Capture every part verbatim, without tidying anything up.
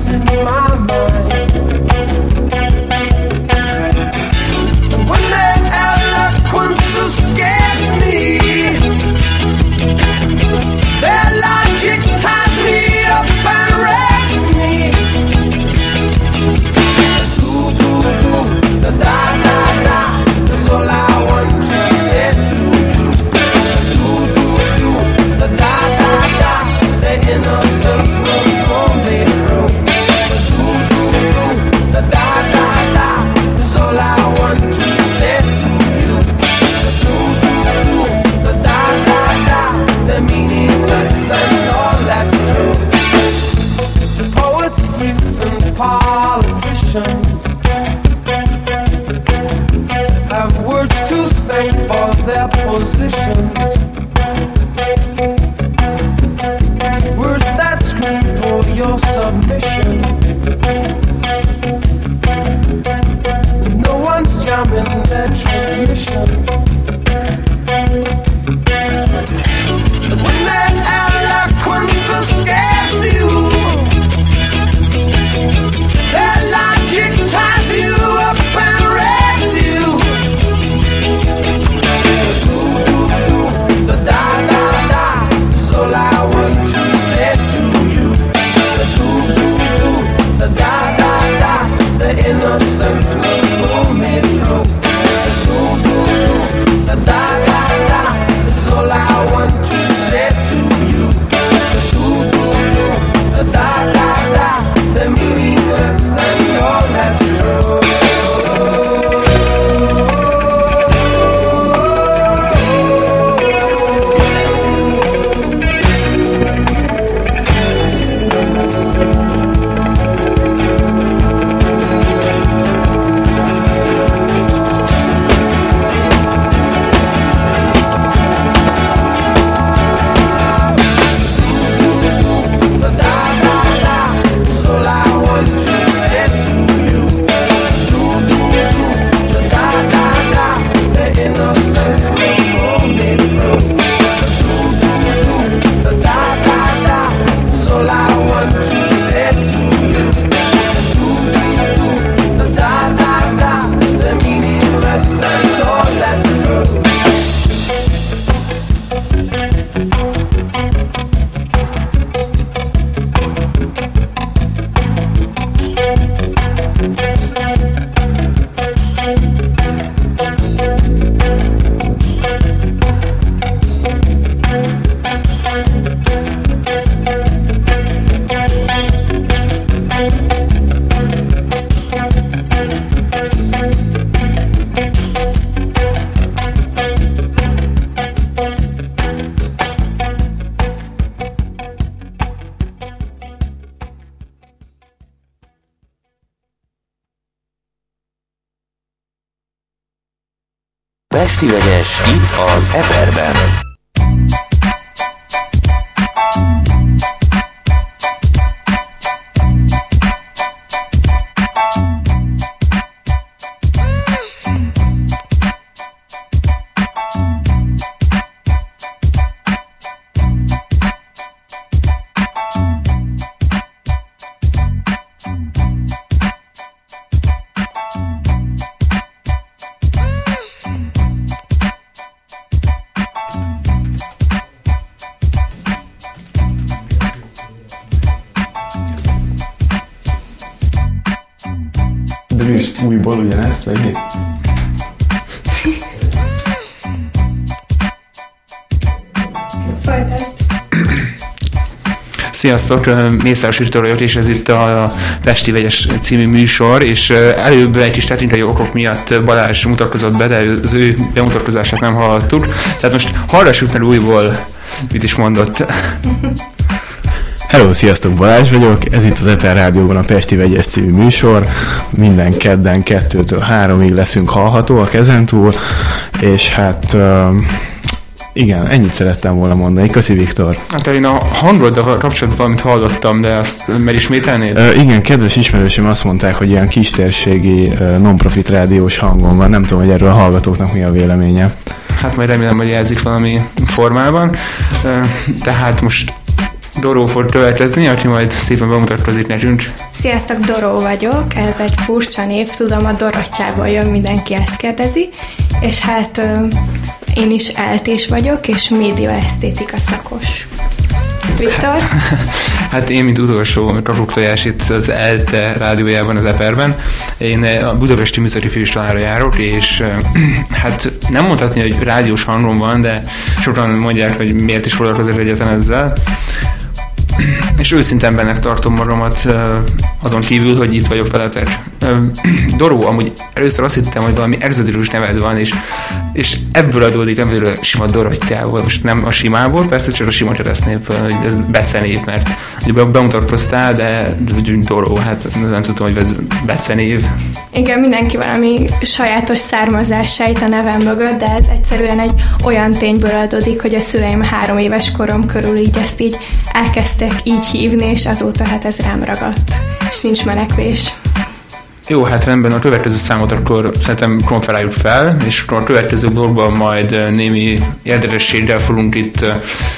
Pesti Vegyes itt az Eperben. Újból ugyanezt legyen. Folytasd. Sziasztok, Mészáros Viktor vagyok, és ez itt a Pesti Vegyes című műsor, és előbb egy kis technikai okok miatt Balázs mutatkozott be, de az ő bemutatkozását nem hallottuk. Tehát most hallgassuk meg újból, mit is mondott. Hello, sziasztok, Balázs vagyok, ez itt az Eper Rádióban a Pesti Vegyes című műsor, minden kedden kettőtől háromig leszünk hallhatóak ezentúl, és hát uh, igen, ennyit szerettem volna mondani. Köszi, Viktor. Hát én a hangoddal kapcsolatban valamit hallottam, de azt megismételnéd? Uh, igen, kedves ismerősöm azt mondták, hogy ilyen kistérségi uh, non-profit rádiós hangon van, nem tudom, hogy erről a hallgatóknak mi a véleménye. Hát majd remélem, hogy jelzik valami formában, uh, tehát most Doró fog következni, aki majd szépen bemutatkozik nekünk. Sziasztok, Doró vagyok, ez egy furcsa név, tudom, a Dorottyából jön, mindenki ezt kérdezi, és hát én is eltés vagyok, és médiaesztétika szakos. Viktor? Hát én, mint utolsó kakuktojás itt az ELTE rádiójában, az Eperben. Én a Budapesti Műszaki Főiskolára járok, és hát nem mondhatni, hogy rádiós hangom van, de sokan mondják, hogy miért is foglalkozok egyetlen ezzel. És őszintén bennek tartom magamat azon kívül, hogy itt vagyok veletek. Doró, amúgy először azt hittem, hogy valami egzotikus neved van, és, és ebből adódik, ebből a sima Dorottyából, most nem a simából, persze csak a sima keresztnévből, hogy ez becenév, mert bemutatkoztál, de úgy Doró, hát nem tudom, hogy ez becenév. Igen, mindenki valami sajátos származás sejt a nevem mögött, de ez egyszerűen egy olyan tényből adódik, hogy a szüleim három éves korom körül így ezt így elkezdtek így hívni, és azóta hát ez rám ragadt, és nincs menekvés. Jó, hát rendben, a következő számot akkor szerintem konferáljuk fel, és akkor a következő blogban majd némi érdekességgel fogunk itt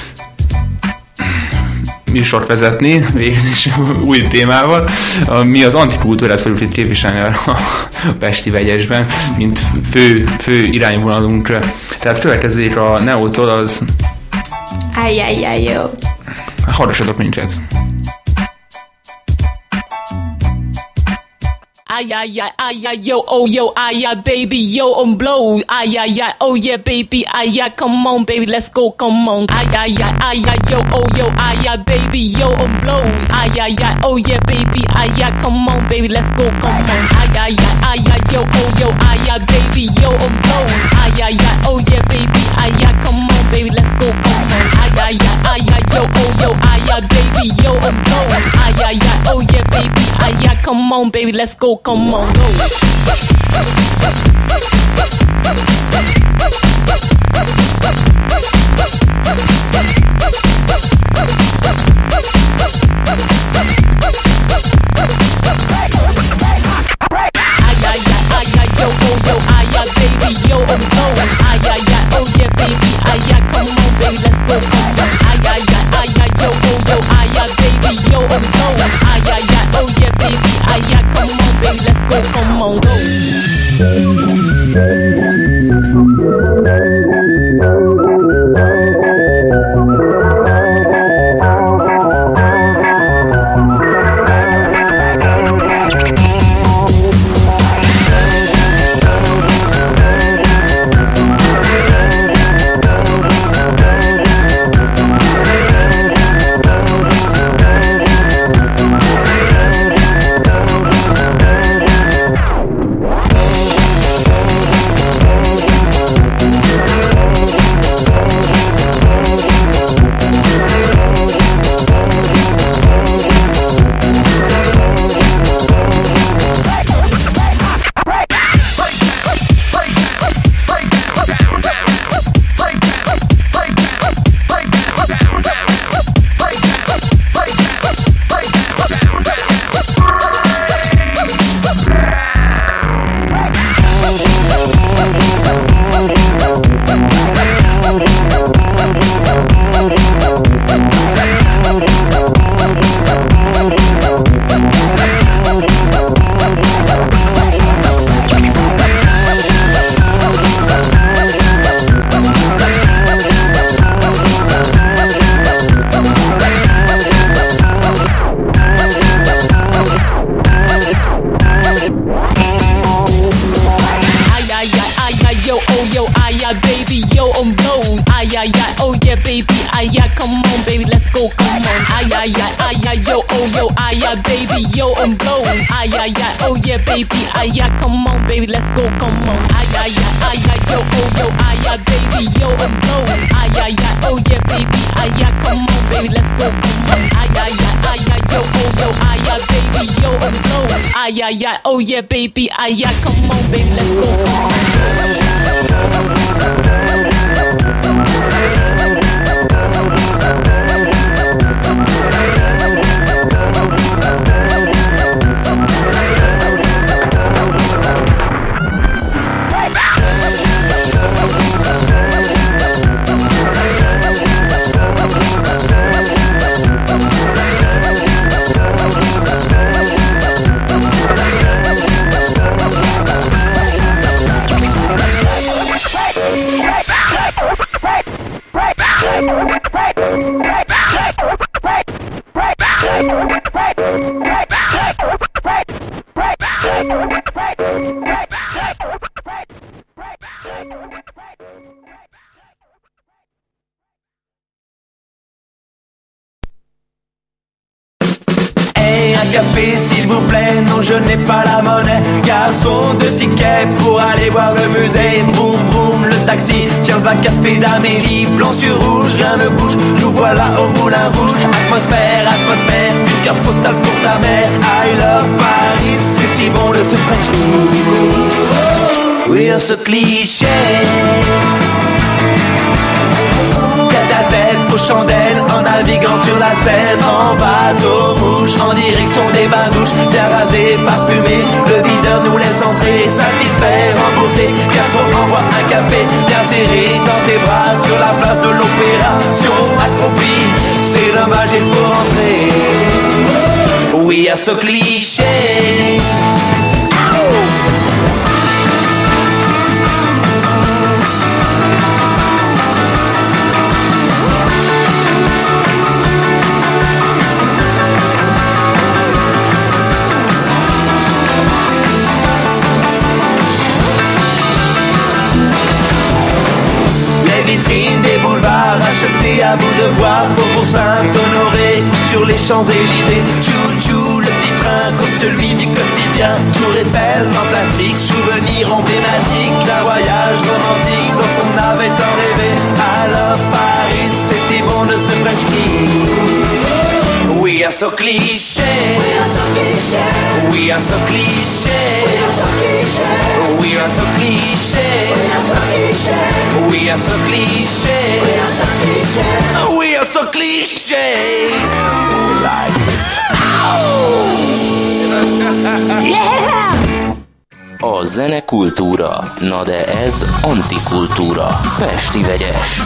műsort vezetni, végülis új témával. Mi az antikultúrát fogjuk itt képviselni a Pesti Vegyesben, mint fő, fő irányvonalunk. Tehát következzék a Neótól az... Ajjajjaj, jó. Hallgassatok minket. Ay, ay, ay, ay, ay, yo, oh, yo, ay, ay, baby, yo, on blow. Ay, ay, ay, oh, yeah, baby, ay, ay, come on, baby, let's go, come on. Ay, ay, ay, ay, ay, yo, oh, yo, ay, ay, baby, yo, on blow. Ay, ay, ay, oh, yeah, baby, ay, ay, come on, baby, let's go, come on. Ay, ay, ay, ay, ay, yo, oh, yo, ay, ay, baby, yo, on blow. Ay, ay, ay, oh, yeah, baby, ay, ay, come on, baby, let's go, come on. Ay, ay, ay, ay, ay, yo, oh, yo, ay, ay, baby, yo, on blow. Ay, ay, ay, oh, yeah, baby, ay, ay, come on, baby, let's go, come on, go. Come on, go. Baby, ay, ay, come on, baby, let's go, come on. Ay, ay, ay, ay, ay, yo, oh, yo, ay, ay, baby, yo, I'm blowing. Ay, ay, ay, oh, yeah, baby, ay, ay, come on, baby, let's go, come on. Ay, ay, ay, ay, ay, yo, oh, yo, ay, ay, baby, yo, I'm blowing. Ay, ay, ay, oh, yeah, baby, ay, ay, come on, baby, let's go, come on. vous plaît, non je n'ai pas la monnaie. Garçon, deux tickets pour aller voir le musée. Vroom vroom, le taxi tient le café d'Amélie. Blanc sur rouge, rien ne bouge, nous voilà au Moulin Rouge. Atmosphère, atmosphère, une carte postale pour ta mère. I love Paris, c'est si bon de ce French kiss. We are so cliché. Tête aux chandelles, en naviguant sur la Seine, en bateau mouche, en direction des bains douches, bien rasé, parfumé, le videur nous laisse entrer, satisfait, remboursé, garçon envoie un café, bien serré dans tes bras, sur la place de l'opération accomplie, c'est dommage il faut rentrer. We are so cliché. Vitrine des boulevards, achetés à bout de voir, Faubourg Saint-Honoré, sur les Champs-Élysées. Chou-chou, le petit train comme celui du quotidien. Tour Eiffel en plastique, souvenir emblématique d'un voyage romantique dont on avait tant rêvé. Alors Paris, c'est si bon de ce French kiss. We are so cliché. We are so cliché. We are so cliché. We are so cliché. We are so cliché. We are so cliché. Like it. Yeah! A zenekultúra, na de ez antikultúra. Pesti vegyes.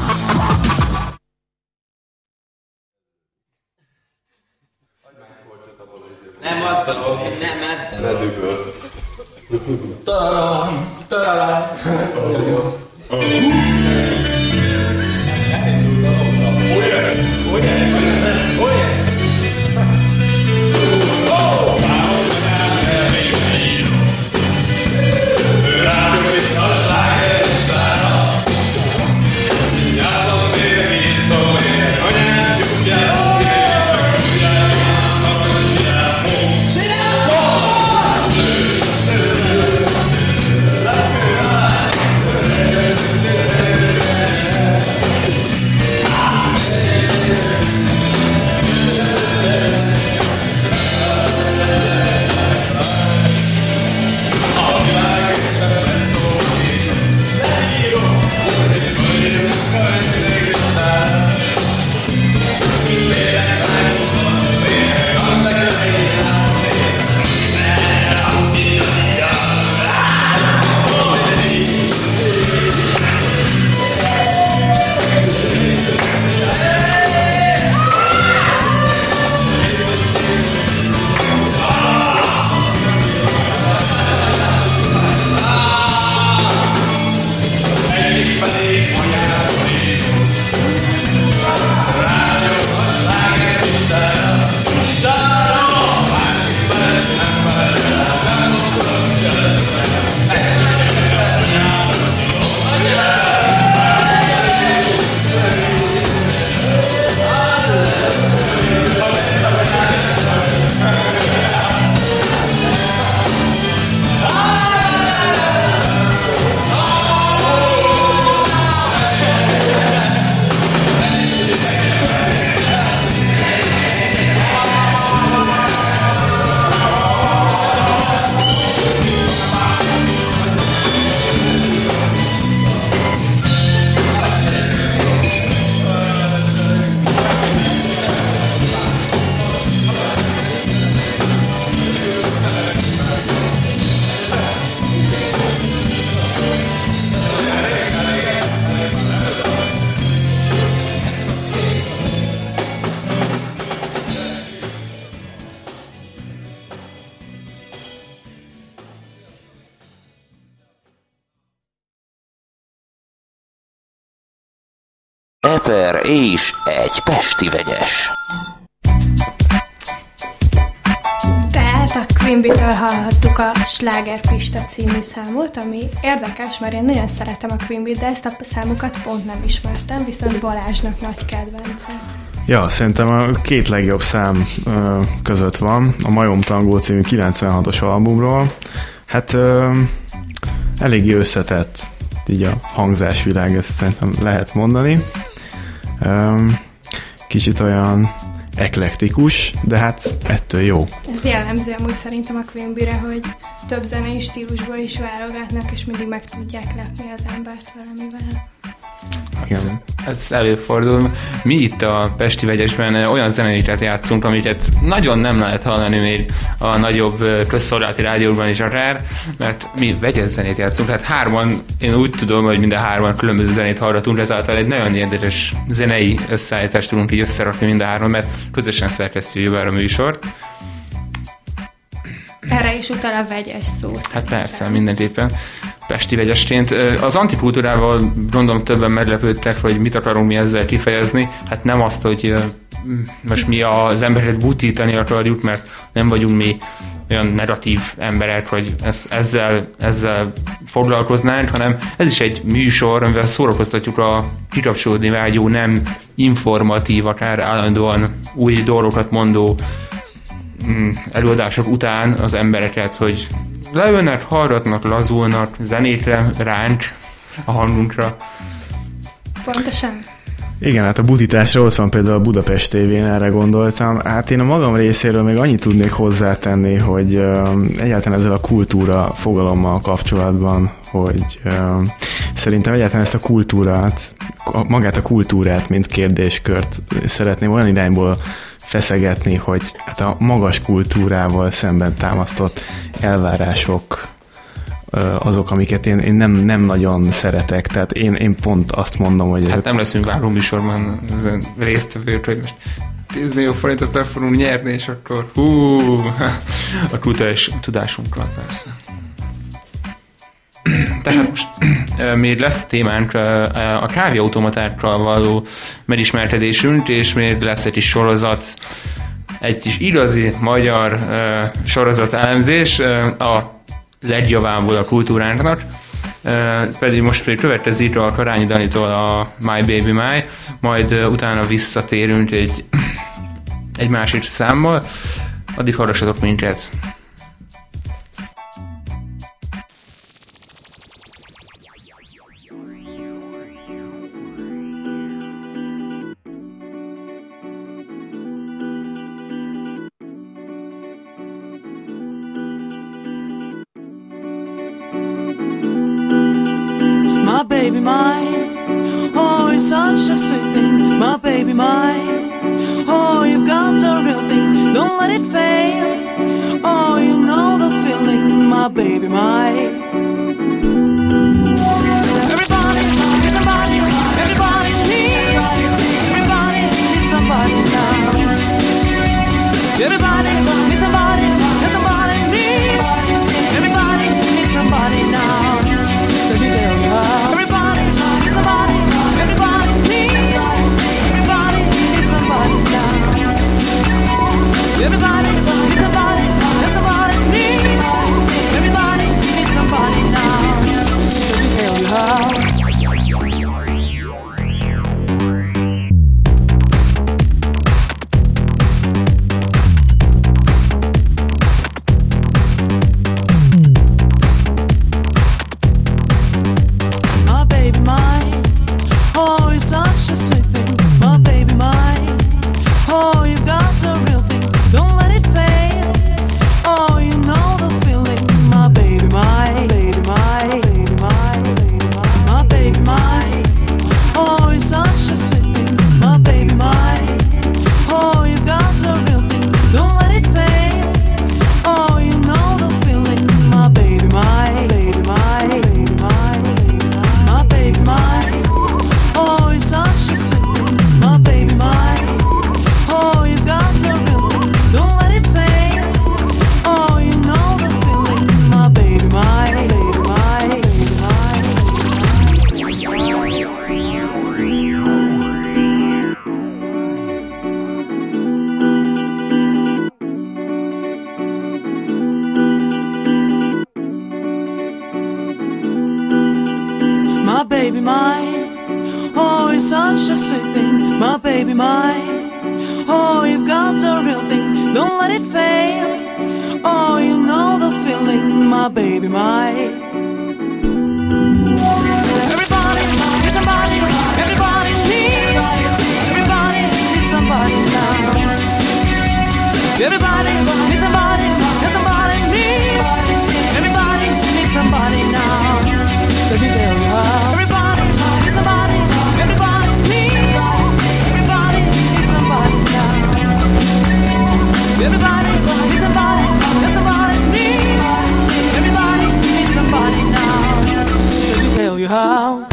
Nem adok, nem adok. Ledübölt. Taram, taram. Elindult azóta. Olyan, olyan, olyan, olyan. Eper és egy pesti vegyes. Tehát a Queen Bee-től hallhattuk a Sláger Pista című számot, ami érdekes, mert én nagyon szeretem a Queen Bee-t, de ezt a számukat pont nem ismertem, viszont Balázsnak nagy kedvencem. Ja, szerintem a két legjobb szám ö, között van, a Majom Tangó című kilencvenhatos albumról. Hát ö, eléggé összetett így a hangzásvilág, ezt szerintem lehet mondani. Ö, kicsit olyan eklektikus, de hát ettől jó. Ez jellemző amúgy szerintem a Quimbyre, hogy több zenei stílusból is válogatnak, és mindig meg tudják lepni az embert valamivel. Igen. Ez előfordul. Mi itt a Pesti Vegyesben olyan zenéket játszunk, amiket nagyon nem lehet hallani még a nagyobb közszolgálati rádióban is akár, mert mi vegyes zenét játszunk. Hát hárman, én úgy tudom, hogy minden hárman különböző zenét hallgatunk, ezáltal egy nagyon érdekes zenei összeállítást tudunk így összerakni mind a hárman, mert közösen szerkesztjük el a műsort. Erre is utal a vegyes szó. Hát szerintem. persze, mindenképpen. Pesti vegyesként. Az antikultúrával gondolom többen meglepődtek, hogy mit akarunk mi ezzel kifejezni. Hát nem azt, hogy most mi az embereket butítani akarjuk, mert nem vagyunk mi olyan negatív emberek, hogy ezzel, ezzel foglalkoznánk, hanem ez is egy műsor, amivel szórakoztatjuk a kikapcsolódni vágyó, nem informatív, akár állandóan új dolgokat mondó előadások után az embereket, hogy leülnek, hallgatnak, lazulnak, zenékre, ránk, a hangunkra. Pontosan. Igen, hát a butításra ott van például a Budapest té vén, erre gondoltam. Hát én a magam részéről még annyit tudnék hozzátenni, hogy uh, egyáltalán ezzel a kultúra fogalommal kapcsolatban, hogy uh, szerintem egyáltalán ezt a kultúrát, magát a kultúrát, mint kérdéskört szeretném olyan irányból feszegetni, hogy hát a magas kultúrával szemben támasztott elvárások azok, amiket én, én nem, nem nagyon szeretek, tehát én, én pont azt mondom, hogy... Hát nem leszünk váró műsorban résztvevők, hogy most tíz millió forintot el fogunk nyerni, és akkor hú, a kulturális tudásunkkal persze. Tehát most még lesz témánk a kávéautomatákkal való megismerkedésünk, és még lesz egy kis sorozat, egy kis igazi magyar sorozat elemzés a legjavából a kultúránknak, pedig most pedig következik a Karányi Danitól a My Baby My, majd utána visszatérünk egy, egy másik számmal, addig hallgassatok minket. My baby mine, oh, it's such a sweet thing. My baby mine, oh, you've got the real thing. Don't let it fail. Oh, you know the feeling. My baby mine. Everybody needs somebody. Everybody needs. Everybody needs somebody now. Everybody needs somebody. And somebody needs. Everybody needs somebody now. Let me tell you how. Everybody needs somebody. Everybody needs. Everybody needs somebody now. Everybody needs somebody. And somebody needs. Everybody needs somebody now. Let me tell you how. My baby mine, oh, it's such a sweet thing. My baby mine, Oh, you've got the real thing, don't let it fail. Oh, you know the feeling, my baby, my. Everybody needs somebody, everybody needs, everybody needs somebody now. Everybody needs somebody, and somebody needs, everybody needs somebody now. Let me tell you how. Everybody needs somebody, everybody needs, everybody needs somebody now. Everybody needs somebody, and somebody needs, everybody needs somebody now. Let me tell you how.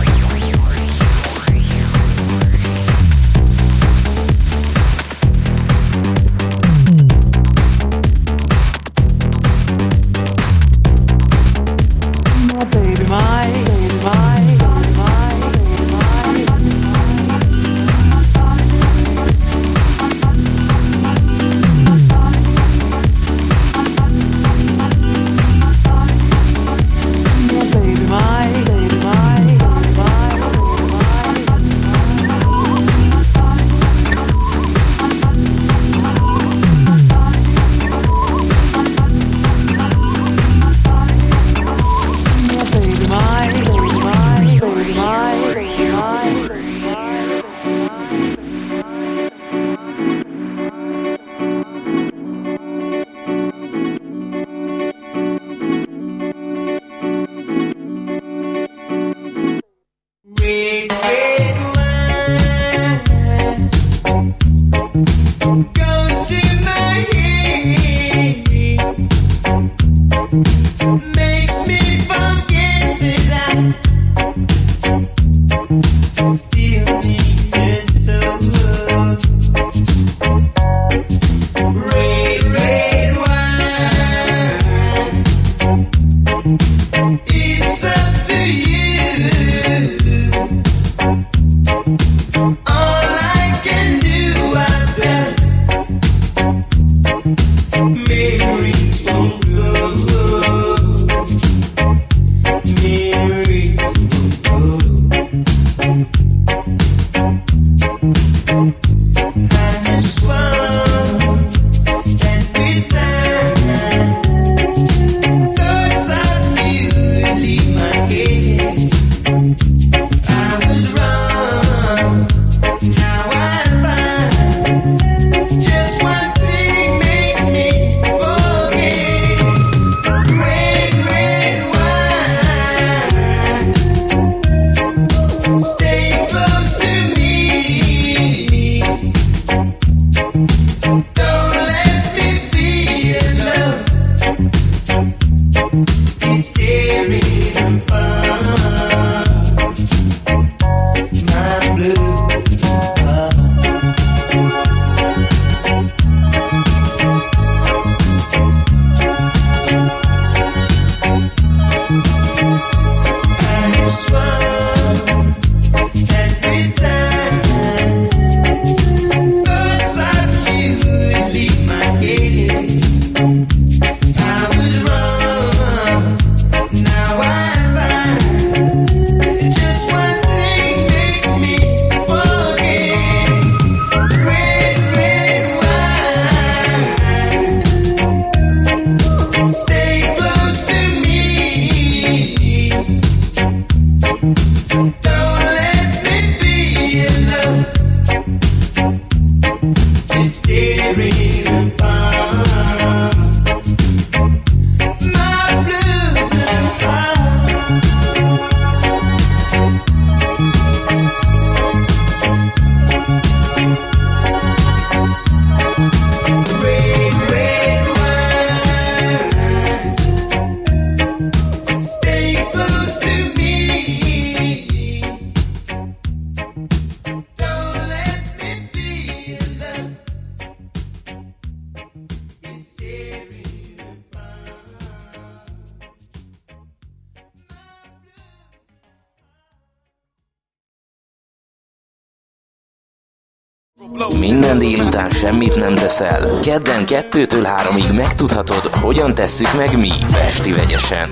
Minden délután semmit nem teszel. Kedden kettőtől háromig megtudhatod, hogyan tesszük meg mi Pesti Vegyesen.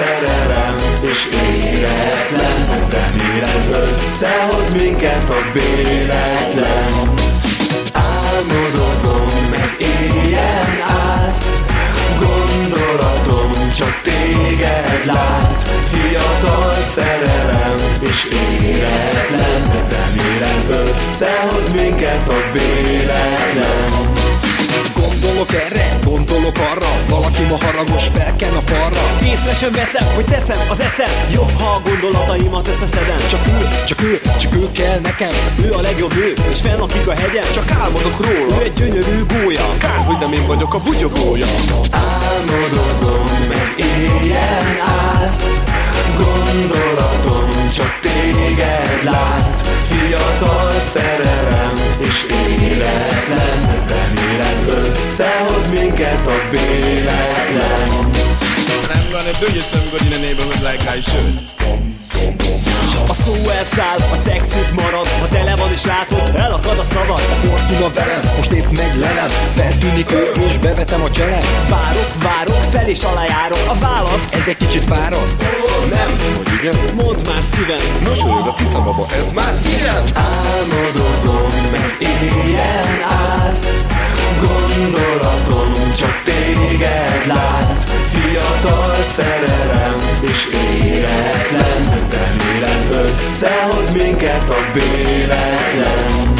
szerelem és életlen. Remélem összehoz minket a véletlen. Álmodozom meg éjjel át, gondolatom csak téged lát. Fiatal szerelem és életlen. Remélem összehoz minket a véletlen. Gondolok erre, gondolok arra, valaki ma haragos, felken a falra. Észre sem veszem, hogy teszem az eszem, jobb, ha a gondolataimat összeszedem. Csak ő, csak ő, csak ő kell nekem. Ő a legjobb ő, és fennakik a hegyen. Csak álmodok róla, ő egy gyönyörű gólya. Kár, hogy nem én vagyok a bugyogója. Álmodozom meg éjjel át, gondolatom csak téged lát. Fiatal szerelem és életlen. Remélem összehoz minket a véletlen. I'm gonna do you some good in the neighborhood like I should. A szó elszáll, a szexit marad. Ha tele van és látod, elakad a szavad. A fortuna velem, most épp meglelem. Feltűnik ő, és bevetem a cselem. Várok, várok, fel és alá járok. A válasz, ez egy kicsit fáraszt. Nem, hogy igen? mondd már szívem. Mosolyog a cica baba, ez már ilyen. Álmodozom meg éjjel át, gondolatom csak téged lát. Fiatal szerelem és életlen. Remélem összehoz minket a véletlen.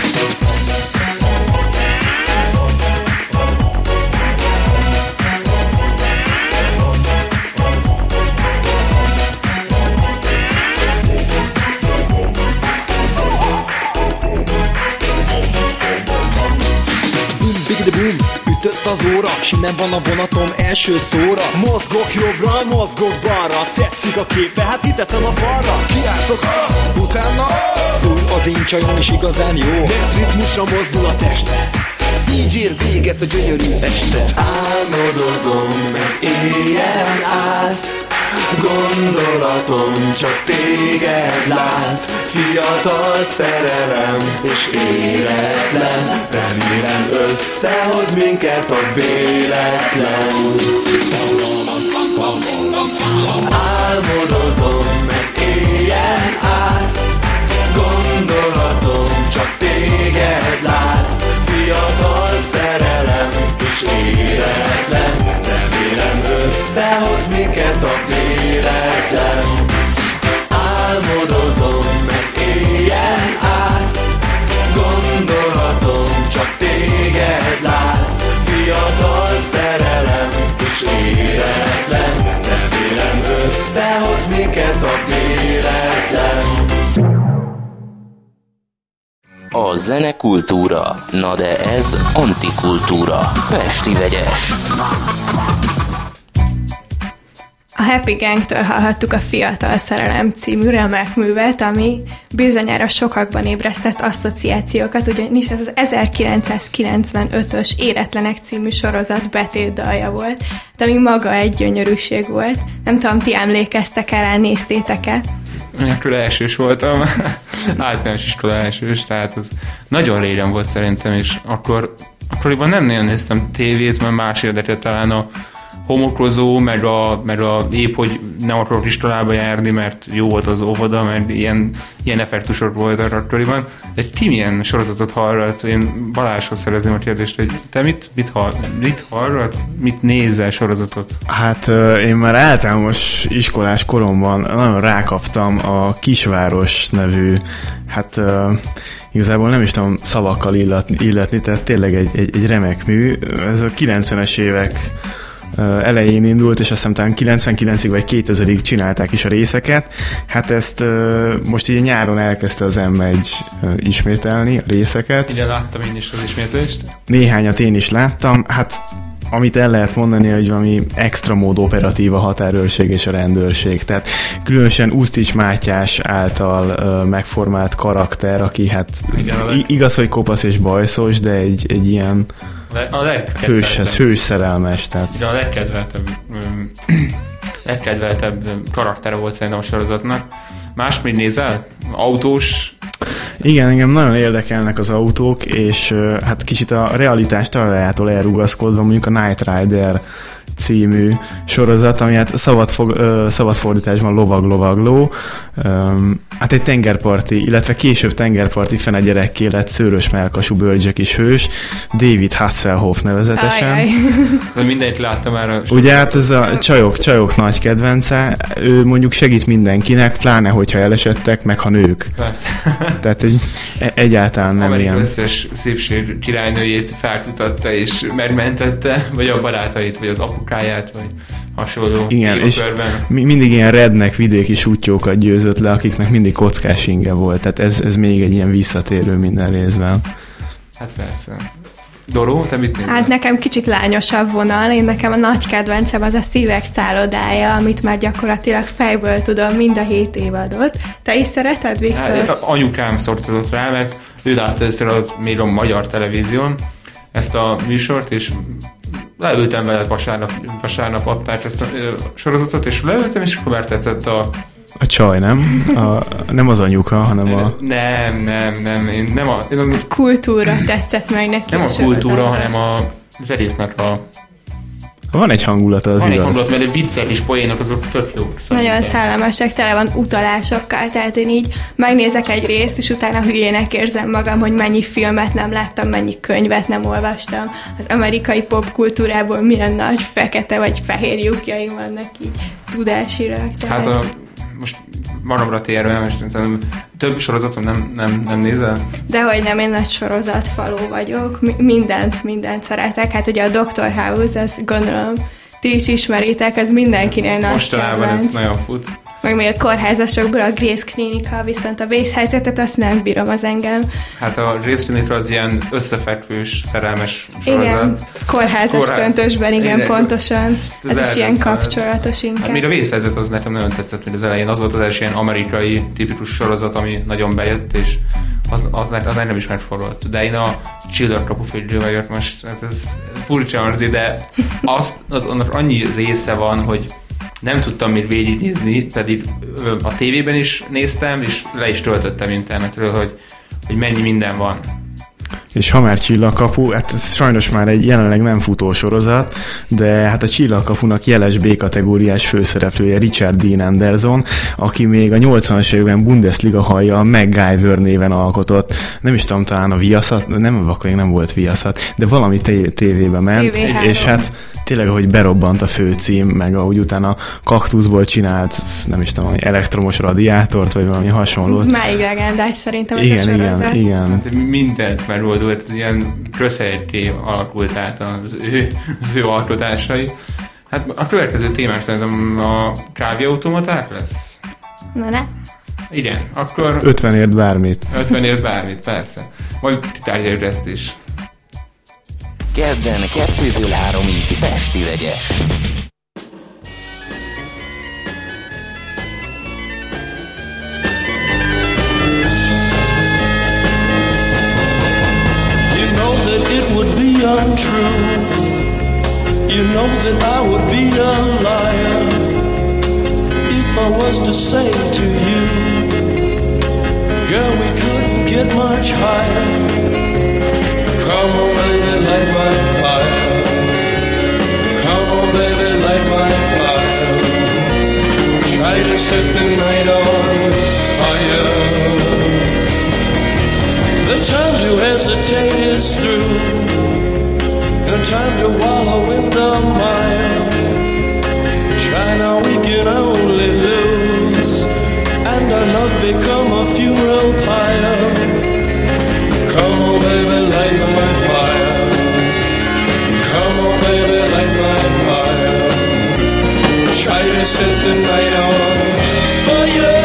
Biggie the boom, ütött az óra, sinnen van a vonatom első szóra. Mozgok jobbra, mozgok balra, tetszik a képe, hát kiteszem a falra. Kiátszok, ah, utána ő az én csajom is igazán jó. Mert ritmusra mozdul a teste, így ér véget a gyönyörű este. Álmodozom meg éjjel át, gondolatom csak téged lát. Fiatal szerelem és életlen. Remélem összehoz minket a véletlen. Álmodozom meg éjjel át, gondolatom csak téged lát. Fiatal szerelem és életlen. Remélem összehoz minket a véletlen. Álmodozom meg éjjel át, gondolatom csak téged lát. Fiatal szerelem és életlen. Remélem összehoz minket a véletlen. A zenekultúra, na de ez antikultúra. Pesti Vegyes. A Happy Gangtől hallhattuk a Fiatal Szerelem című remek művet, ami bizonyára sokakban ébresztett asszociációkat, ugyanis ez az ezerkilencszázkilencvenötös Éretlenek című sorozat betétdalja volt, de ami maga egy gyönyörűség volt. Nem tudom, ti emlékeztek el rá, néztétek-e? Akkor elsős voltam, általános iskola elsős, tehát az nagyon régen volt szerintem, és akkor akkoriban nem nagyon néztem tévét, mert más érdekelt talán a homokozó, meg a, meg a épp, hogy nem akarok iskolába járni, mert jó volt az óvoda, mert ilyen, ilyen effektusok voltak akkoriban. De ki milyen sorozatot hallgat? Én Balázshoz szerezném a kérdést, hogy te mit, mit, hall, mit hallgatsz, mit nézel sorozatot? Hát én már általános iskolás koromban nagyon rákaptam a Kisváros nevű, hát igazából nem is tudom szavakkal illetni, illetni tehát tényleg egy, egy, egy remek mű. Ez a kilencvenes évek elején indult, és azt hiszem talán kilencvenkilencig vagy kétezerig csinálták is a részeket. Hát ezt most így nyáron elkezdte az em egy ismételni a részeket. Ide láttam én is az ismétlést. Néhányat én is láttam. Hát amit el lehet mondani, hogy valami extra mód operatív a határőrség és a rendőrség. Tehát különösen Usztics Mátyás által uh, megformált karakter, aki hát igen, igaz, hogy kopasz és bajszos, de egy, egy ilyen a hőshez, hős szerelmes. Tehát. Igen, a legkedveltebb, legkedveltebb karaktere volt szerintem a sorozatnak. Más mit nézel? Autós? Igen, engem nagyon érdekelnek az autók, és hát kicsit a realitás talajától elrugaszkodva, mondjuk a Knight Rider című sorozat, ami hát szabad, fog, szabad fordításban lovag-lovagló. Hát egy tengerparti, illetve később tengerparti fenegyerekké lett szőrös mellkasú bölgyekis hős, David Hasselhoff nevezetesen. Ajaj. Mindenit láttam már. A Ugye hát ez a csajok, csajok nagy kedvence, ő mondjuk segít mindenkinek, pláne hogyha elesettek, meg ha nők. Persze. Tehát egy, egyáltalán nem Amerika ilyen. összes szépség királynőjét felkutatta és megmentette, vagy a barátait, vagy az apukáját, vagy hasonló. Igen, és mi, mindig ilyen rednek vidéki sutyókat győzött le, akiknek mindig kockás inge volt. Tehát ez, ez még egy ilyen visszatérő minden részben. Hát persze. Doró, te mit nézel? Hát nekem kicsit lányosabb vonal, én nekem a nagy kedvencem az a Szívek szállodája, amit már gyakorlatilag fejből tudom mind a hét évadot. Te is szereted, Viktor? Hát, anyukám szortozott rá, mert ő látta először az még a magyar televízión ezt a műsort, és leültem vele vasárnap, vasárnap adták ezt a sorozatot, és leültem, és akkor már tetszett a A csaj, nem? A, nem az anyuka, hanem a... Nem, nem, nem. Én nem a... Én a kultúra tetszett meg neki. Nem a, a kultúra, hanem a zenésznek a... Van egy hangulata, az Van igaz. Van egy hangulat, mert a viccek és poénok azok tök jók. Nagyon szellemesek, tele van utalásokkal, tehát én így megnézek egy részt, és utána hülyének érzem magam, hogy mennyi filmet nem láttam, mennyi könyvet nem olvastam. Az amerikai popkultúrából milyen nagy fekete vagy fehér lyukjaim vannak így tudásilag. Hát a, most magamra térve, most több sorozaton nem, nem, nem nézel? Dehogy nem, én nagy sorozatfaló vagyok. Mi- mindent, mindent szeretek. Hát ugye a doktor House, azt gondolom, ti is ismeritek, az mindenkinél nagy mostanában ez nagyon fut. Meg még a kórházasokból a Grey's Clinical, viszont a vészhelyzetet azt nem bírom, az engem. Hát a Grey's Clinical az ilyen összefekvős, szerelmes sorozat. Igen, kórházas Kórház... köntösben, igen, igen, pontosan. Ez, ez is ilyen kapcsolatos inkább. Hát még a vészhelyzet az nekem nagyon tetszett, hogy az elején az volt az első ilyen amerikai tipikus sorozat, ami nagyon bejött, és az, az, az nem is megfordult. De én a Csillagkapufőgyő vagyok most, hát ez furcsa arzi, de az, az, annak annyi része van, hogy nem tudtam még végignézni, pedig a tévében is néztem, és le is töltöttem internetről, hogy, hogy mennyi minden van. És ha már Csillagkapu, hát ez sajnos már egy jelenleg nem futó sorozat, de hát a Csillagkapunak jeles B-kategóriás főszereplője Richard Dean Anderson, aki még a nyolcvanas években Bundesliga hallja MacGyver néven alkotott. Nem is tudom, talán a Viaszat, nem, akkor még nem volt Viaszat, de valami tévében ment, té vé három. És hát tényleg, hogy berobbant a főcím, meg ahogy utána kaktuszból csinált, nem is tudom, elektromos radiátort, vagy valami hasonlót. Ez máig legendás szerintem ez igen, a sorozat. Igen, igen. Hát mindent megoldult, ez ilyen közhelyekké alakult át az ő, az ő alkotásai. Hát a következő témák szerintem a kávéautomaták lesz. Na ne. Igen, akkor... ötvenért bármit. ötvenért bármit, persze. Majd tárgyaljuk ezt is. Kedden kettőtől háromig Pesti Vegyes. You know that it would be untrue. You know that I would be a liar if I was to say to you, girl, we couldn't get much higher. Come on, baby, light my fire. Come on, baby, light my fire. Try to set the night on fire. The time to hesitate is through. No time to wallow in the mire. Try now, we can only lose, and our love become a funeral pyre. Come on, baby, light my fire. Come on, baby, light my fire. Try to set the night on fire.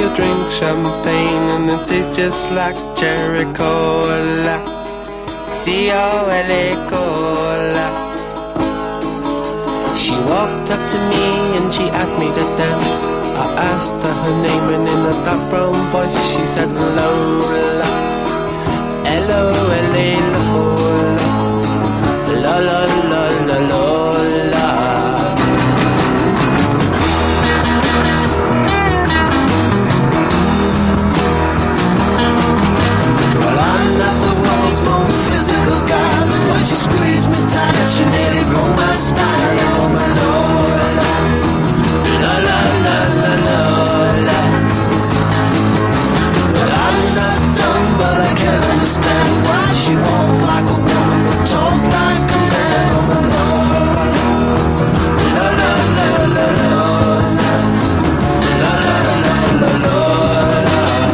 to drink champagne and it tastes just like cherry cola. C O L A cola. She walked up to me and she asked me to dance. I asked her her name and in a dark brown voice she said Lola. L O L A Lola. La la la la Lola. Well, I'm not the world's most physical guy, but when she squeezed me tight, she nearly broke my spine. Oh my Lola, la la la la Lola. Well, I'm not dumb, but I can't understand why she walk like a woman but talk like a man. Oh my Lola, la la la la Lola, la la la la Lola.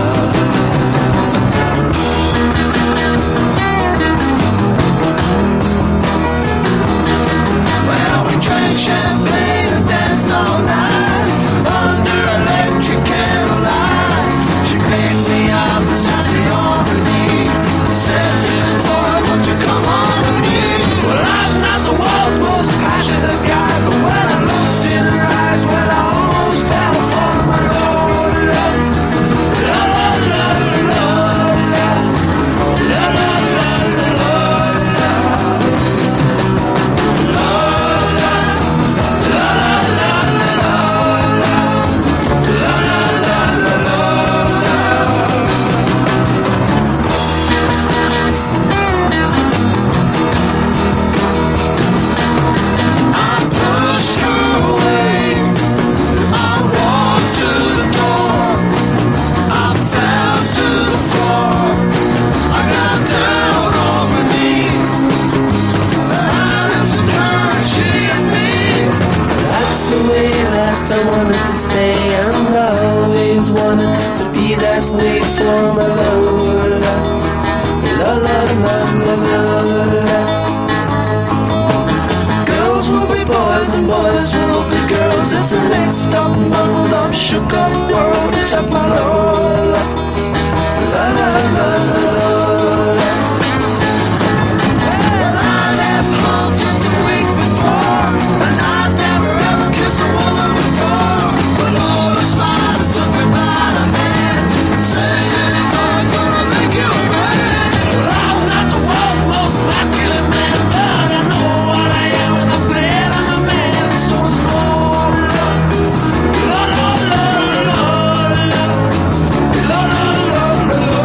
Well, we drank champagne and danced all night under electric candlelight. She picked me up and sat me on her knee, said, boy, won't you come on to me? Well, I'm not the world's most passionate guy, but when I looked in her eyes, well, I almost fell for my Lola. La la la la la, la la la la la. I wanted to stay and I always wanted to be that way for my Lola. La la la la la la. Girls will be boys and boys will be girls. It's a mixed up, muddled up, shook up world except my Lola. La la la la la. Well, I left home just a week before and I never ever kissed a woman before. But Lola smiled and took me by the hand and said, I'm gonna make you a man. Well, I'm not the world's most masculine man, but I know what I am and I'm glad I'm a man. So is Lola. La la la la la. La la la la la.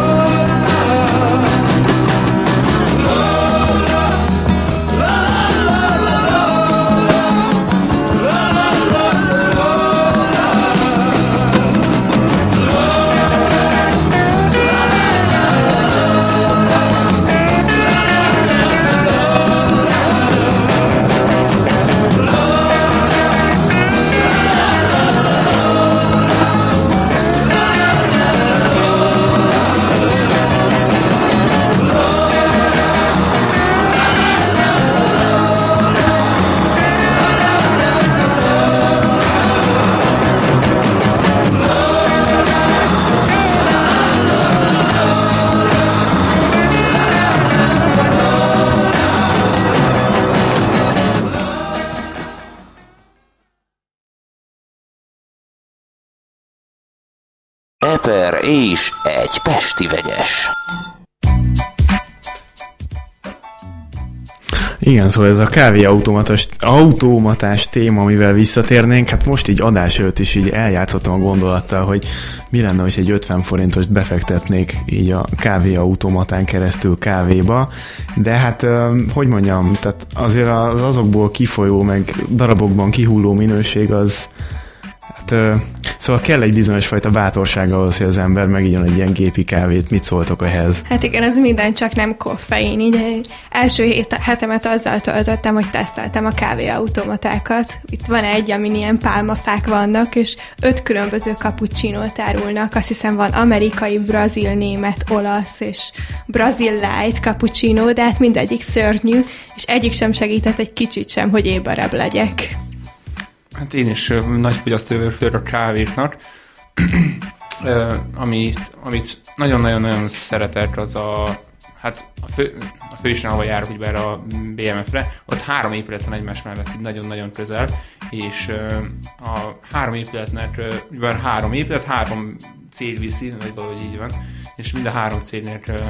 Eper és egy pesti vegyes. Igen, szóval ez a kávéautomatás automatás téma, amivel visszatérnénk, hát most így adás előtt is így eljátszottam a gondolattal, hogy mi lenne, hogy egy ötven forintost befektetnék így a kávéautomatán keresztül kávéba, de hát, hogy mondjam, tehát azért az azokból kifolyó, meg darabokban kihulló minőség az, hát, szóval kell egy bizonyos fajta bátorság ahhoz, hogy az ember megigyon egy ilyen gépi kávét. Mit szóltok ehhez? Hát igen, az minden csak nem koffein. Így első hét, hetemet azzal töltöttem, hogy teszteltem a kávéautomatákat. Itt van egy, amin ilyen pálmafák vannak, és öt különböző cappuccinót árulnak. Azt hiszem van amerikai, brazil, német, olasz és brazil light cappuccino, de hát mindegyik szörnyű, és egyik sem segített egy kicsit sem, hogy éberebb legyek. Hát én is nagy fogyasztó vagyok a kávéknak. uh, amit, amit nagyon-nagyon-nagyon szeretek, az a hát a, fő, a főisten, ahol járok, ugye erre a bé em ef-re, ott három épület van egymás mellett, nagyon-nagyon közel, és uh, a három épületnek, uh, ugye három épület, három cél viszi, vagy valahogy így van, és mind a három célnek uh,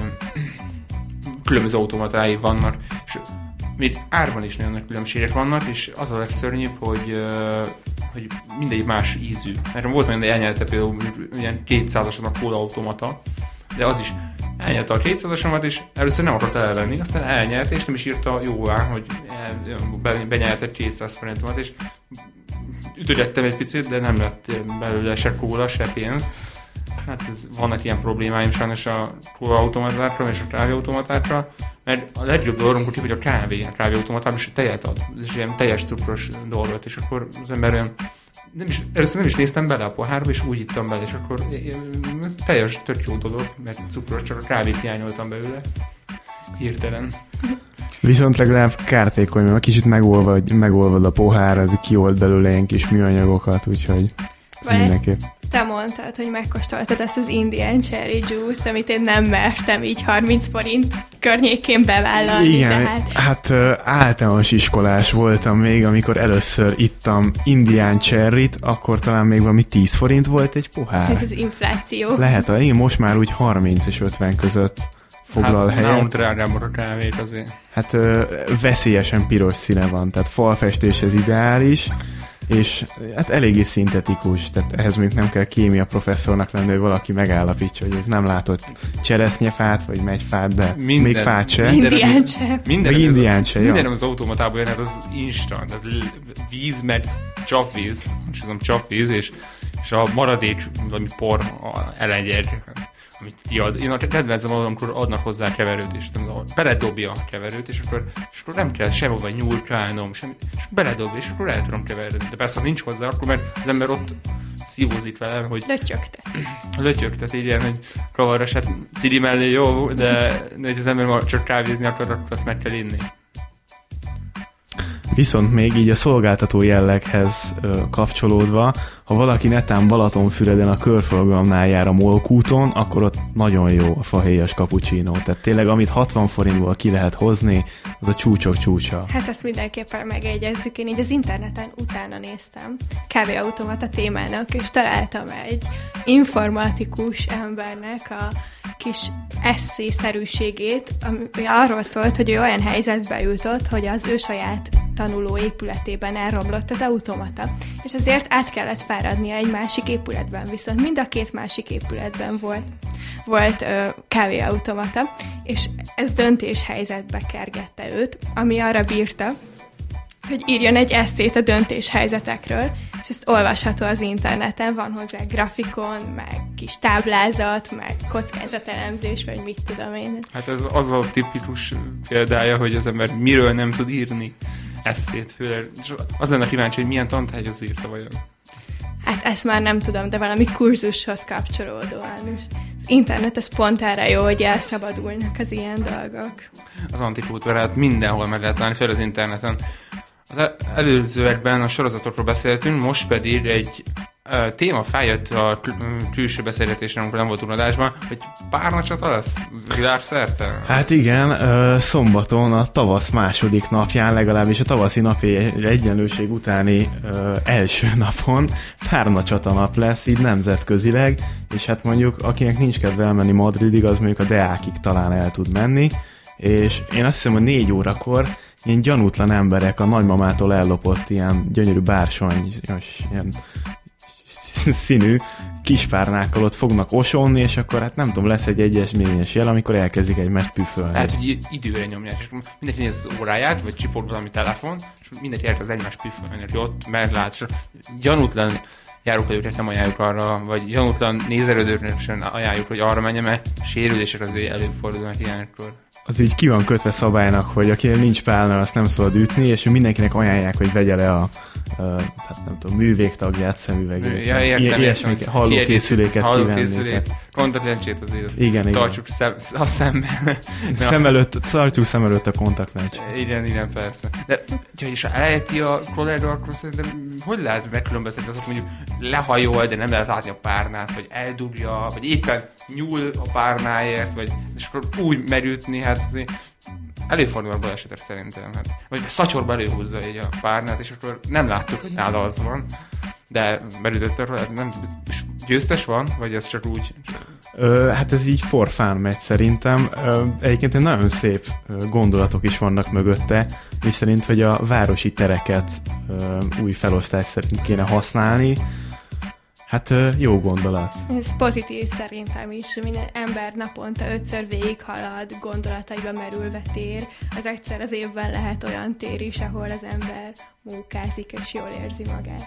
különböző automatái vannak, és még árban is nagyon nagy különbségek vannak, és az a legszörnyűbb, hogy, uh, hogy mindegyik más ízű. Mert volt olyan, elnyelte például ilyen kétszázason a kóla automata, de az is elnyelte a kétszázasomat, és először nem akart elvenni, aztán elnyelte, és nem is írta jóvá, hogy benyelte kétszáz forintomat, és ütögettem egy picit, de nem lett belőle se kóla, se pénz. Hát ez, vannak ilyen problémáim sajnos a kólaautomatákra és a kávéautomatákra, mert a legjobb dolgunk, hogy a kávé, a kávéautomatában is tejet ad, ez ilyen teljes cukros dolgot, és akkor az ember olyan, nem is, először nem is néztem bele a pohárba, és úgy ittam bele, és akkor ez teljes tök jó dolog, mert cukros, csak a kávét hiányoltam belőle, hirtelen. Viszont legalább kártékony, mert kicsit megolvad, megolvad a pohárad, kiold belőle ilyen kis műanyagokat, úgyhogy mindenképp. Te mondtad, hogy megkóstoltad ezt az Indian Cherry Juice-t, amit én nem mertem így harminc forint környékén bevállalni. Igen, tehát... hát általános iskolás voltam még, amikor először ittam Indian Cherryt, akkor talán még valami tíz forint volt egy pohár. Ez az infláció. Lehet, igen, most már úgy harminc és ötven között foglal hát, helyet. Hát drágább a kávét azért. Hát ö, veszélyesen piros színe van, tehát falfestés ez ideális, és hát eléggé szintetikus, tehát ehhez még nem kell kémia professzornak lenni, hogy valaki megállapítsa, hogy ez nem látott cseresznyefát, vagy megyfát, de minden, még fát se. Indián se. Minden, meg indián se, minden az automatában jön, hát az instant, tehát víz, meg csapvíz, mondjuk csapvíz, és, és a maradék, valami por elegyed, amit kiad. Én a kedvencem az, amikor adnak hozzá keverőt, és beledobja a keverőt, és akkor, és akkor nem kell sehova nyúlkálnom, semmi, és beledobja, és akkor el tudom keverni. De persze, ha nincs hozzá, akkor mert az ember ott szívózik velem, hogy... Lötyögtet. Lötyögtet, így ilyen, hogy kavaros, hát cidi mellé jó, de hogy az ember már csak kávézni akar, akkor azt meg kell inni. Viszont még így a szolgáltató jelleghez ö, kapcsolódva, ha valaki netán Balatonfüreden a körforgalomnál jár a Molkúton, akkor ott nagyon jó a fahéjas cappuccino. Tehát tényleg, amit hatvan forintból ki lehet hozni, az a csúcsok csúcsa. Hát ezt mindenképpen megjegyezzük. Én így az interneten utána néztem kávéautomata témának, és találtam egy informatikus embernek a kis eszészerűségét, ami arról szólt, hogy ő olyan helyzetbe jutott, hogy az ő saját tanuló épületében elromlott az automata, és ezért át kellett fáradnia egy másik épületben, viszont mind a két másik épületben volt, volt ö, kávéautomata, és ez döntéshelyzetbe kergette őt, ami arra bírta, hogy írjon egy esszét a döntéshelyzetekről, és ezt olvasható az interneten, van hozzá grafikon, meg kis táblázat, meg kockázatelemzés, vagy mit tudom én. Hát ez az a tipikus példája, hogy az ember miről nem tud írni esszét, főleg. Az lenne kíváncsi, hogy milyen tantárgyhoz írta vajon. Hát ezt már nem tudom, de valami kurzushoz kapcsolódóan is. Az internet ez pont erre jó, hogy elszabadulnak az ilyen dolgok. Az antikultúrát mindenhol meg lehet találni, fel az interneten. Az előzőekben a sorozatokról beszéltünk, most pedig egy uh, téma feljött a külső beszélgetésre, amikor nem voltunk adásban, hogy párnacsata lesz világszerte. Hát igen, uh, szombaton a tavasz második napján, legalábbis a tavaszi napi egyenlőség utáni uh, első napon párnacsata nap lesz, így nemzetközileg, és hát mondjuk akinek nincs kedve elmenni Madridig, az mondjuk a Deákig talán el tud menni, és én azt hiszem, hogy négy órakor ilyen gyanútlan emberek a nagymamától ellopott ilyen gyönyörű bársony, ilyen színű kispárnákkal ott fognak osonni, és akkor hát nem tudom, lesz egy egyesményes jel, amikor elkezdik egymást püfölni. Hát, hogy időre nyomják, és mindenki néz az óráját, vagy csipog valami telefon, és mindenki elkezd egymást püfölni, hogy ott meglát, és gyanútlan járókelőket nem ajánljuk arra, vagy gyanútlan nézelődőknek sem ajánljuk, hogy arra menjen, mert sérülések azért előfordulnak ilyenkor. Az így ki van kötve szabálynak, hogy akinek nincs pálna, azt nem szabad ütni, és mindenkinek ajánlják, hogy vegye le a, a hát nem tudom, művégtagját, szemüvegét. Ja, értem, ilyesmi hallókészüléket kivenni. Kontaktlencsét azért igen, tartsuk szem, a szemben. Szem előtt, tartsuk szem előtt a kontaktlencsét. Igen, igen, persze. De ha is elejti a kollega, akkor szerintem hogy lehet megkülönböztetni azok, mondjuk lehajol, de nem lehet látni a párnát, vagy eldugja, vagy éppen nyúl a párnáért, vagy és akkor úgy merütni, hát azért előfordul a balesetek szerintem, hát, vagy szatyorba előhúzza így a párnát, és akkor nem láttuk, hogy nála az van, de merütött, nem győztes van, vagy ez csak úgy? Ö, hát ez így for fun megy szerintem. Ö, egyébként egy nagyon szép gondolatok is vannak mögötte, miszerint, hogy a városi tereket ö, új felosztás szerint kéne használni. Hát ö, jó gondolat. Ez pozitív szerintem is. Minden ember naponta ötször végighalad, gondolataiba merülve tér. Az egyszer az évben lehet olyan tér is, ahol az ember mókázik és jól érzi magát.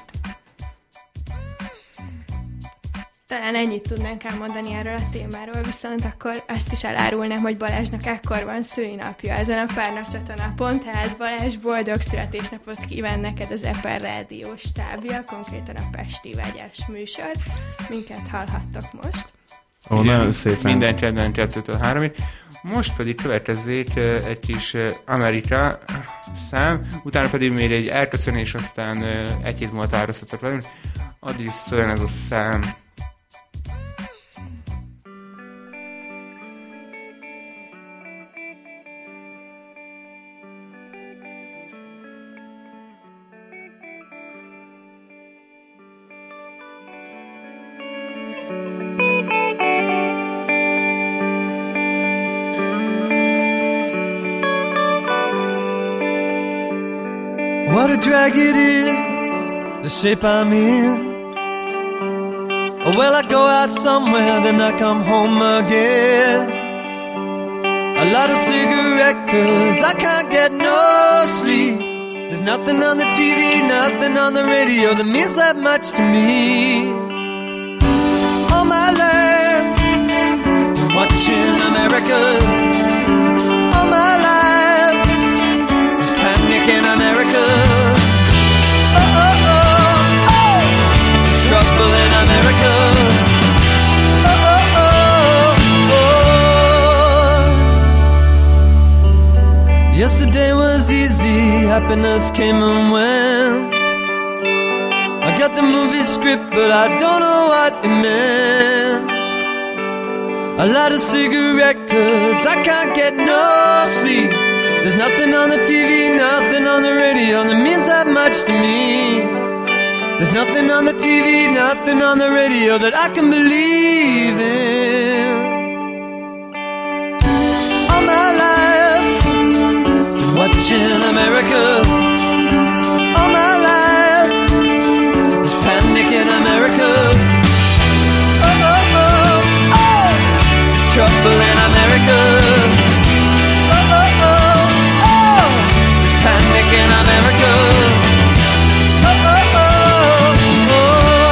Talán ennyit tudnánk elmondani erről a témáról, viszont akkor azt is elárulnám, hogy Balázsnak ekkor van szülinapja ezen a Párnacsata napon, tehát Balázs, boldog születésnapot kíván neked az Eper Rádió stábja, konkrétan a Pesti Vegyes műsor. Minket hallhattok most. Ó, nagyon szépen. Minden kedden kettőtől háromig. Most pedig következzék egy kis Amerika szám, utána pedig még egy elköszönés, aztán egy hét múlva tároztatok velünk. Addig szóljon ez a szám. What a drag it is, the shape I'm in. Oh, well, I go out somewhere, then I come home again. A lot of cigarette, cause I can't get no sleep. There's nothing on the T V, nothing on the radio that means that much to me. All my life, watching America. All my life, there's panic in America. Oh, oh, oh, oh, there's trouble in America. Oh, oh, oh, oh. Yesterday was easy, happiness came and went. I got the movie script, but I don't know what it meant. A lot of cigarette, cause I can't get no sleep. There's nothing on the T V, nothing on the radio that means that much to me. There's nothing on the T V, nothing on the radio that I can believe in. All my life, watching America. All my life, there's panic in America. Oh, oh, oh, oh, there's trouble in America. Oh, oh, oh, oh, there's panic in America. Oh, oh, oh, oh.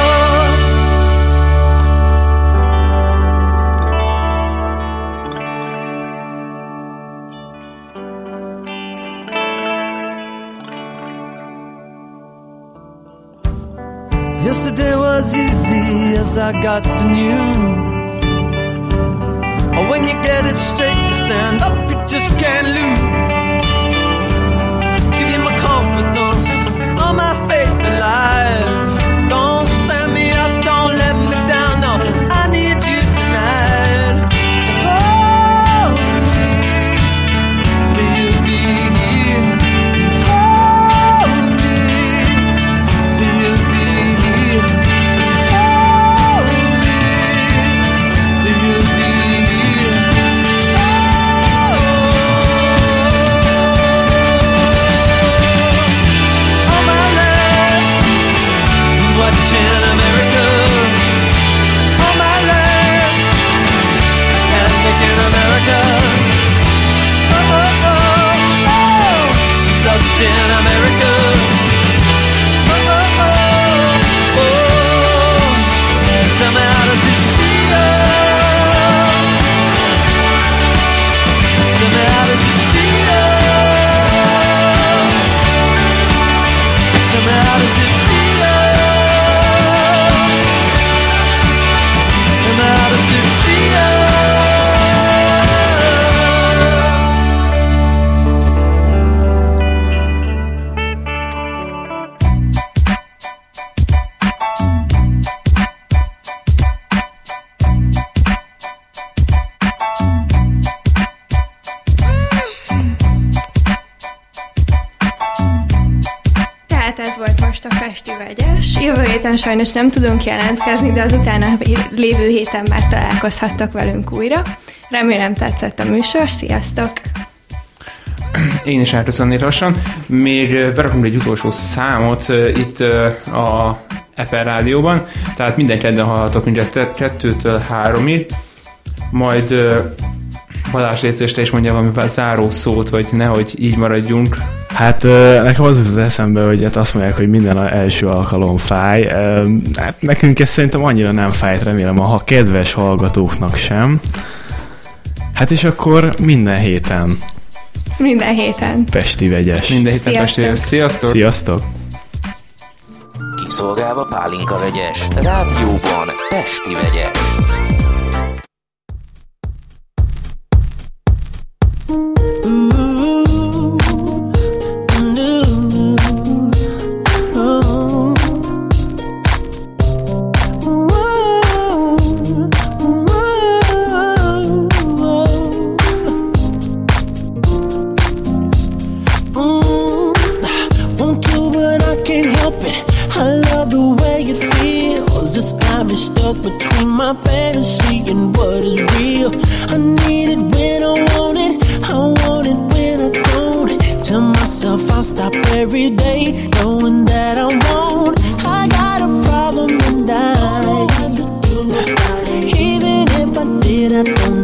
Yesterday was easy as I got the news. Oh, when you get it straight, you stand up, you just can't lose. Give you my confidence, all my faith in life. Don't stand me up, don't let me down, no, I need you tonight to hold me, say you'll be here. Hold me, say you'll be here. Hold me, say you'll be here. All my life, watching America. All my life, there's panic in America. Oh, oh, oh, oh, she's lost in America. Oh, oh, oh, oh, tell me how does it feel? Tell me how does it feel? Tell me how does it feel? Tell me how does it feel? Pesti Vegyes. Jövő héten sajnos nem tudunk jelentkezni, de az utána lévő héten már találkozhattak velünk újra. Remélem tetszett a műsor. Sziasztok! Én is elköszönnék lassan. Még berakunk egy utolsó számot itt a Eper Rádióban, tehát minden kedden hallhatok mindjárt kettőtől háromig, majd Balázs létszés, te is mondjál valami záró szót, vagy nehogy így maradjunk. Hát nekem az az eszembe, hogy hát azt mondják, hogy minden első alkalom fáj. Hát nekünk ez szerintem annyira nem fájt, remélem a kedves hallgatóknak sem. Hát és akkor minden héten. Minden héten. Pesti Vegyes. Minden héten Pesti Vegyes. Sziasztok! Sziasztok! Kiszolgálva Pálinka Vegyes. Rádióban Pesti Vegyes. Stuck between my fantasy and what is real. I need it when I want it, I want it when I don't. Tell myself I'll stop every day, knowing that I won't. I got a problem and I, even if I did, I don't